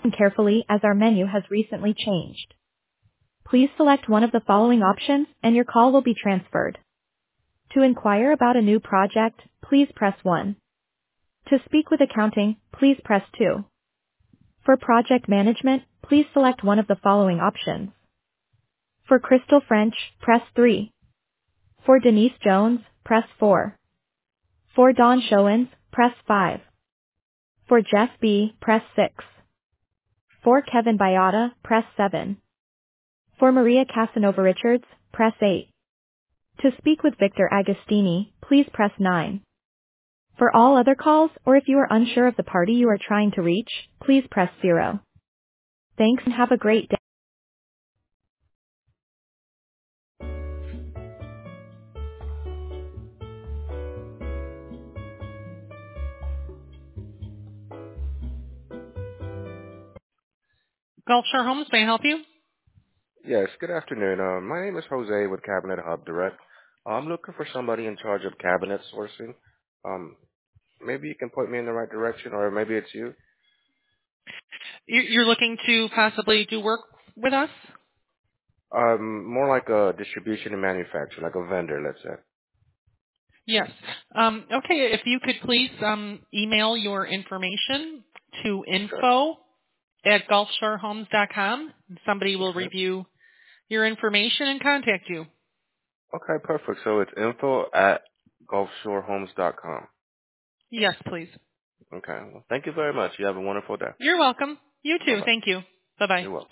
carefully as our menu has recently changed. Please select one of the following options and your call will be transferred. To inquire about a new project, please press 1. To speak with accounting, please press 2. For project management, please select one of the following options. For Crystal French, press 3. For Denise Jones, press 4. For Don Showens, press 5. For Jeff B., press 6. For Kevin Biata, press 7. For Maria Casanova Richards, press 8. To speak with Victor Agostini, please press 9. For all other calls, or if you are unsure of the party you are trying to reach, please press 0. Thanks and have a great day. Gulfshire Homes, may I help you? Yes, good afternoon. My name is Jose with Cabinet Hub Direct. I'm looking for somebody in charge of cabinet sourcing. Um, Maybe you can point me in the right direction, or maybe it's you. You're looking to possibly do work with us? More like a distribution and manufacturer, like a vendor, let's say. Yes. Okay, if you could please email your information to Sure. info@gulfshorehomes.com. Somebody will Okay. review your information and contact you. Okay, perfect. So it's info@gulfshorehomes.com. Yes, please. Okay. Well, thank you very much. You have a wonderful day. You're welcome. You too. Bye-bye. Thank you. Bye-bye. You're welcome.